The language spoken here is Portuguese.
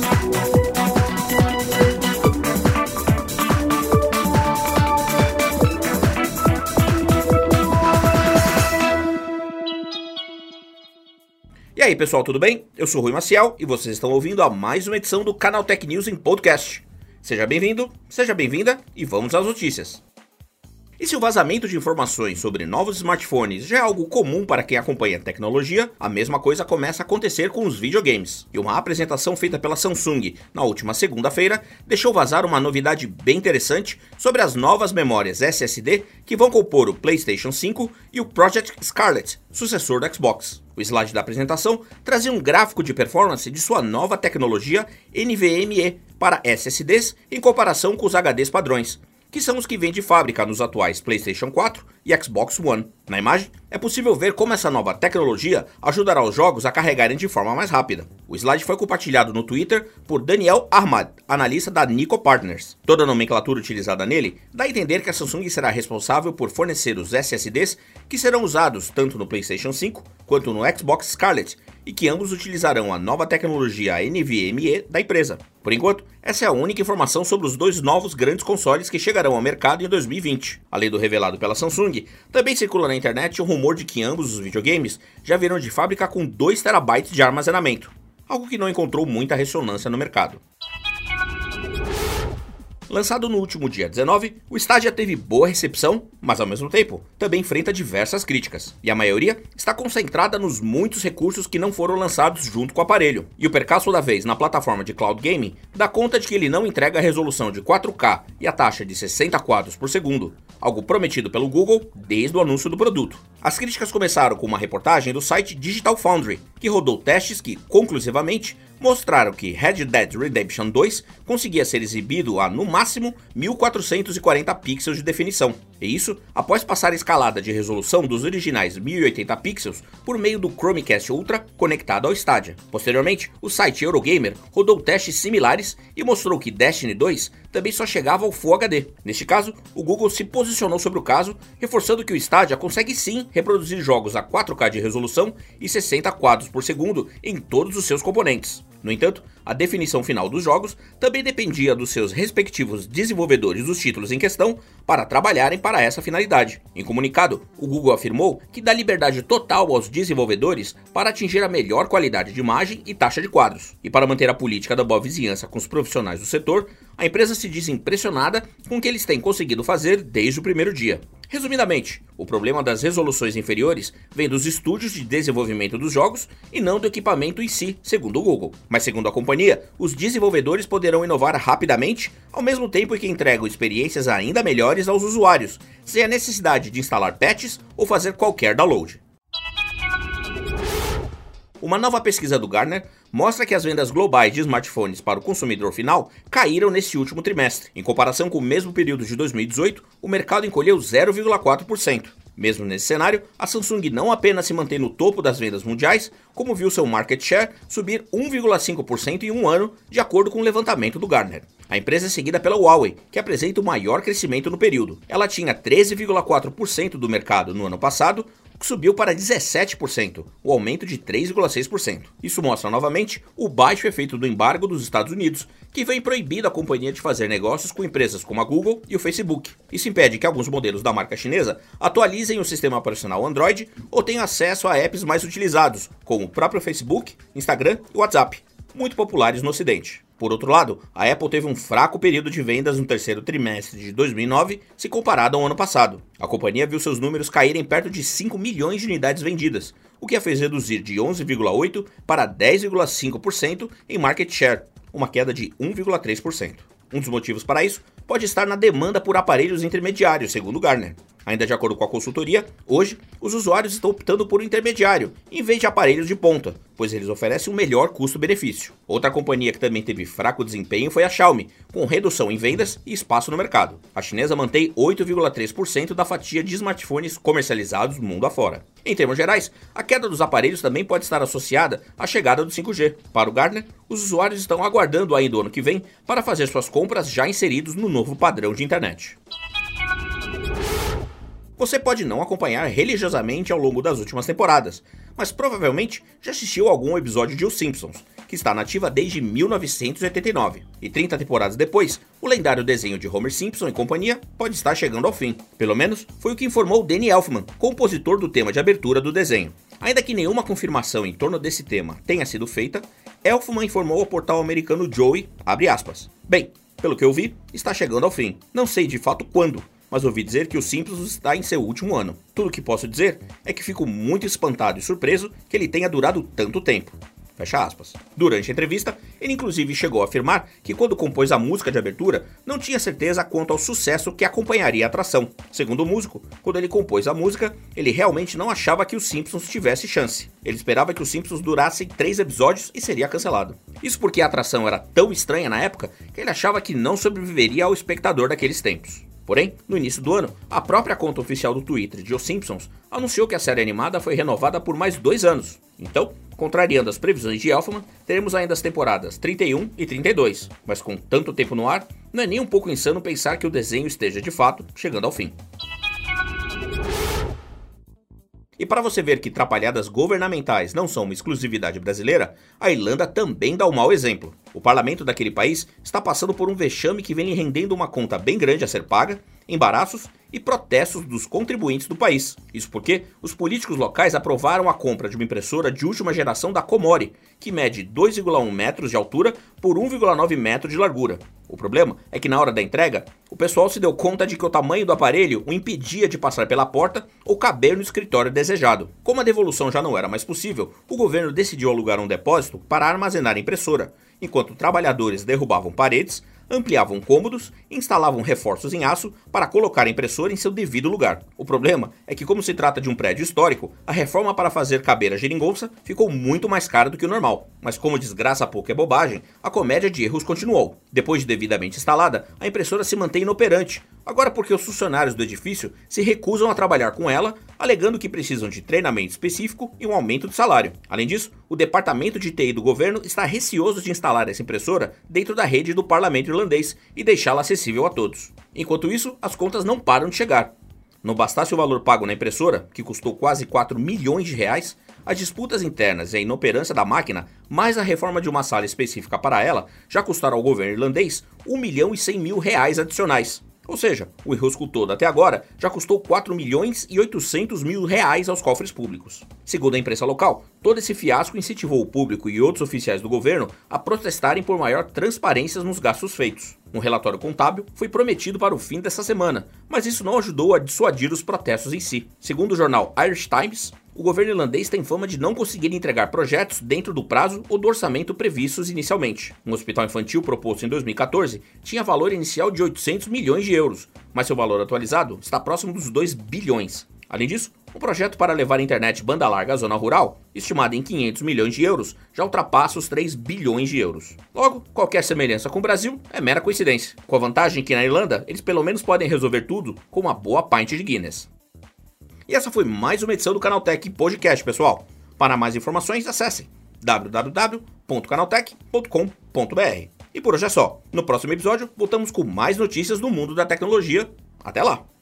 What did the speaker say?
E aí pessoal, tudo bem? Eu sou o Rui Maciel e vocês estão ouvindo a mais uma edição do Canaltech News em podcast. Seja bem-vindo, seja bem-vinda e vamos às notícias. E se o vazamento de informações sobre novos smartphones já é algo comum para quem acompanha a tecnologia, a mesma coisa começa a acontecer com os videogames. E uma apresentação feita pela Samsung na última segunda-feira deixou vazar uma novidade bem interessante sobre as novas memórias SSD que vão compor o PlayStation 5 e o Project Scarlett, sucessor do Xbox. O slide da apresentação trazia um gráfico de performance de sua nova tecnologia NVMe para SSDs em comparação com os HDs padrões, que são os que vêm de fábrica nos atuais PlayStation 4 e Xbox One. Na imagem, é possível ver como essa nova tecnologia ajudará os jogos a carregarem de forma mais rápida. O slide foi compartilhado no Twitter por Daniel Ahmad, analista da Nikko Partners. Toda a nomenclatura utilizada nele dá a entender que a Samsung será responsável por fornecer os SSDs que serão usados tanto no PlayStation 5 quanto no Xbox Scarlett, e que ambos utilizarão a nova tecnologia NVMe da empresa. Por enquanto, essa é a única informação sobre os dois novos grandes consoles que chegarão ao mercado em 2020. Além do revelado pela Samsung, também circula na internet o rumor de que ambos os videogames já vieram de fábrica com 2 TB de armazenamento, algo que não encontrou muita ressonância no mercado. Lançado no último dia 19, o Stadia teve boa recepção, mas ao mesmo tempo também enfrenta diversas críticas, e a maioria está concentrada nos muitos recursos que não foram lançados junto com o aparelho. E o percalço da vez na plataforma de cloud gaming dá conta de que ele não entrega a resolução de 4K e a taxa de 60 quadros por segundo, algo prometido pelo Google desde o anúncio do produto. As críticas começaram com uma reportagem do site Digital Foundry, que rodou testes que, conclusivamente, mostraram que Red Dead Redemption 2 conseguia ser exibido a, no máximo, 1440 pixels de definição. E isso após passar a escalada de resolução dos originais 1080 pixels por meio do Chromecast Ultra conectado ao Stadia. Posteriormente, o site Eurogamer rodou testes similares e mostrou que Destiny 2 também só chegava ao Full HD. Neste caso, o Google se posicionou sobre o caso, reforçando que o Stadia consegue sim reproduzir jogos a 4K de resolução e 60 quadros por segundo em todos os seus componentes. No entanto, a definição final dos jogos também dependia dos seus respectivos desenvolvedores dos títulos em questão para trabalharem para essa finalidade. Em comunicado, o Google afirmou que dá liberdade total aos desenvolvedores para atingir a melhor qualidade de imagem e taxa de quadros. E para manter a política da boa vizinhança com os profissionais do setor, a empresa se diz impressionada com o que eles têm conseguido fazer desde o primeiro dia. Resumidamente, o problema das resoluções inferiores vem dos estúdios de desenvolvimento dos jogos e não do equipamento em si, segundo o Google. Mas segundo a companhia, os desenvolvedores poderão inovar rapidamente, ao mesmo tempo que entregam experiências ainda melhores aos usuários, sem a necessidade de instalar patches ou fazer qualquer download. Uma nova pesquisa do Gartner mostra que as vendas globais de smartphones para o consumidor final caíram neste último trimestre. Em comparação com o mesmo período de 2018, o mercado encolheu 0,4%. Mesmo nesse cenário, a Samsung não apenas se mantém no topo das vendas mundiais, como viu seu market share subir 1,5% em um ano, de acordo com o levantamento do Gartner. A empresa é seguida pela Huawei, que apresenta o maior crescimento no período. Ela tinha 13,4% do mercado no ano passado, que subiu para 17%, o aumento de 3,6%. Isso mostra novamente o baixo efeito do embargo dos Estados Unidos, que vem proibindo a companhia de fazer negócios com empresas como a Google e o Facebook. Isso impede que alguns modelos da marca chinesa atualizem o sistema operacional Android ou tenham acesso a apps mais utilizados, como o próprio Facebook, Instagram e WhatsApp, muito populares no Ocidente. Por outro lado, a Apple teve um fraco período de vendas no terceiro trimestre de 2009, se comparado ao ano passado. A companhia viu seus números caírem perto de 5 milhões de unidades vendidas, o que a fez reduzir de 11,8% para 10,5% em market share, uma queda de 1,3%. Um dos motivos para isso pode estar na demanda por aparelhos intermediários, segundo Gartner. Ainda de acordo com a consultoria, hoje, os usuários estão optando por um intermediário, em vez de aparelhos de ponta, pois eles oferecem um melhor custo-benefício. Outra companhia que também teve fraco desempenho foi a Xiaomi, com redução em vendas e espaço no mercado. A chinesa mantém 8,3% da fatia de smartphones comercializados mundo afora. Em termos gerais, a queda dos aparelhos também pode estar associada à chegada do 5G. Para o Gartner, os usuários estão aguardando ainda o ano que vem para fazer suas compras já inseridos no novo padrão de internet. Você pode não acompanhar religiosamente ao longo das últimas temporadas, mas provavelmente já assistiu a algum episódio de Os Simpsons, que está nativa desde 1989. E 30 temporadas depois, o lendário desenho de Homer Simpson e companhia pode estar chegando ao fim. Pelo menos foi o que informou Danny Elfman, compositor do tema de abertura do desenho. Ainda que nenhuma confirmação em torno desse tema tenha sido feita, Elfman informou ao portal americano Joey, bem, pelo que eu vi, está chegando ao fim. Não sei de fato quando, mas ouvi dizer que o Simpsons está em seu último ano. Tudo o que posso dizer é que fico muito espantado e surpreso que ele tenha durado tanto tempo. Fecha aspas. Durante a entrevista, ele inclusive chegou a afirmar que quando compôs a música de abertura, não tinha certeza quanto ao sucesso que acompanharia a atração. Segundo o músico, quando ele compôs a música, ele realmente não achava que os Simpsons tivesse chance. Ele esperava que os Simpsons durassem 3 episódios e seria cancelado. Isso porque a atração era tão estranha na época que ele achava que não sobreviveria ao espectador daqueles tempos. Porém, no início do ano, a própria conta oficial do Twitter de Os Simpsons anunciou que a série animada foi renovada por mais 2 anos. Então, contrariando as previsões de Elfman, teremos ainda as temporadas 31 e 32, mas com tanto tempo no ar, não é nem um pouco insano pensar que o desenho esteja de fato chegando ao fim. E para você ver que trapalhadas governamentais não são uma exclusividade brasileira, a Irlanda também dá um mau exemplo. O parlamento daquele país está passando por um vexame que vem lhe rendendo uma conta bem grande a ser paga, embaraços e protestos dos contribuintes do país. Isso porque os políticos locais aprovaram a compra de uma impressora de última geração da Komori, que mede 2,1 metros de altura por 1,9 metros de largura. O problema é que na hora da entrega, o pessoal se deu conta de que o tamanho do aparelho o impedia de passar pela porta ou caber no escritório desejado. Como a devolução já não era mais possível, o governo decidiu alugar um depósito para armazenar a impressora, enquanto trabalhadores derrubavam paredes, ampliavam cômodos e instalavam reforços em aço para colocar a impressora em seu devido lugar. O problema é que, como se trata de um prédio histórico, a reforma para fazer caber a geringonça ficou muito mais cara do que o normal. Mas como desgraça pouco é bobagem, a comédia de erros continuou. Depois de devidamente instalada, a impressora se mantém inoperante, agora porque os funcionários do edifício se recusam a trabalhar com ela, alegando que precisam de treinamento específico e um aumento de salário. Além disso, o departamento de TI do governo está receoso de instalar essa impressora dentro da rede do parlamento irlandês e deixá-la acessível a todos. Enquanto isso, as contas não param de chegar. Não bastasse o valor pago na impressora, que custou quase 4 milhões de reais, as disputas internas e a inoperância da máquina, mais a reforma de uma sala específica para ela, já custaram ao governo irlandês 1 milhão e 100 mil reais adicionais. Ou seja, o enrosco todo até agora já custou 4 milhões e 800 mil reais aos cofres públicos. Segundo a imprensa local, todo esse fiasco incentivou o público e outros oficiais do governo a protestarem por maior transparência nos gastos feitos. Um relatório contábil foi prometido para o fim dessa semana, mas isso não ajudou a dissuadir os protestos em si. Segundo o jornal Irish Times, o governo irlandês tem fama de não conseguir entregar projetos dentro do prazo ou do orçamento previstos inicialmente. Um hospital infantil proposto em 2014 tinha valor inicial de 800 milhões de euros, mas seu valor atualizado está próximo dos 2 bilhões. Além disso, um projeto para levar a internet banda larga à zona rural, estimado em 500 milhões de euros, já ultrapassa os 3 bilhões de euros. Logo, qualquer semelhança com o Brasil é mera coincidência, com a vantagem que na Irlanda eles pelo menos podem resolver tudo com uma boa pint de Guinness. E essa foi mais uma edição do Canaltech Podcast, pessoal. Para mais informações, acesse www.canaltech.com.br. E por hoje é só. No próximo episódio, voltamos com mais notícias do mundo da tecnologia. Até lá!